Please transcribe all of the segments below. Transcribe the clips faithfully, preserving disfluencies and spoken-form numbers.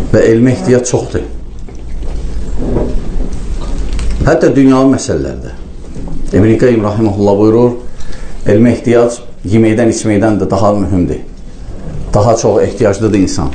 və elmə ehtiyac çoxdur. Hətta dünyavi məsələlərdə. İbn Qayyim rahimehullah buyurur, elmə ehtiyac yeməkdən, içməkdən də daha mühümdür. Daha çox ehtiyaclıdır insan.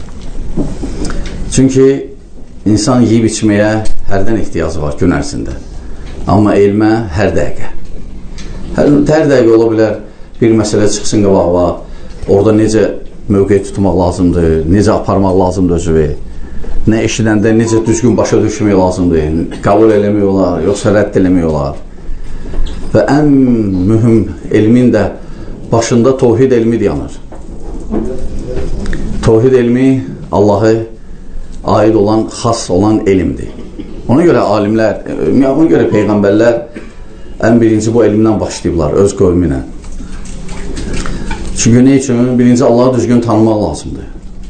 Çünki insan yeyib içməyə hərdən ehtiyacı var gün ərzində. Amma elmə hər dəqiqə. Hər, hər dəqiqə ola bilər bir məsələ çıxsın qabağa, orada necə mövqeyi tutmaq lazımdır, necə aparmaq lazımdır özü, nə eşidəndə necə düzgün başa düşmək lazımdır, qəbul eləmək olar, yoxsa rədd eləmək olar. Və ən mühüm elmin də başında tohid elmi dayanır. Tohid elmi Allah'a aid olan, xas olan elmdir. Ona görə alimlər, ona görə peyğəmbərlər ən birinci bu elmdən başlayıblar, öz qövminə. Çünki ne üçün? Birinci Allah'ı düzgün tanımaq lazımdır.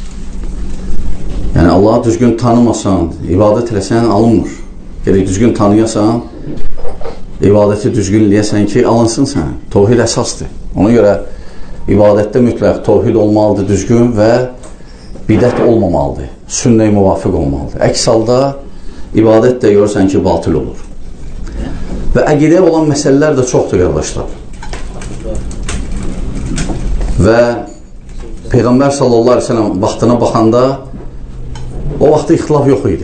Yəni Allah'ı düzgün tanımasan, ibadət eləsən alınmır. Gerək düzgün tanıyasan, ibadəti düzgün eləyəsən ki, alınsın sən. Tohid əsasdır. Ona görə ibadətdə mütləq tohid olmalıdır düzgün və bidət olmamalıdır. Sünnəyə müvafiq olmalıdır. Əks halda ibadət də görürsən ki, batıl olur. Və əqidəyə olan məsələlər də çoxdur, qardaşlar. Və Peyğəmbər sallallahu aleyhi ve sellem vaxtına baxanda o vaxtda ixtilaf yox idi.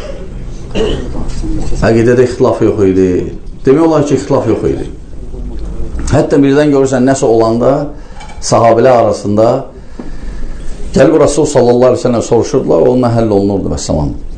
Əqidədə ixtilaf yox idi. Demək olar ki, ixtilaf yox idi. Hətta birdən görürsən, nəsə olanda sahabələr arasında gəlib Rasul sallallahu aleyhi ve sellem soruşurdular, onunla həll olunurdu və salam.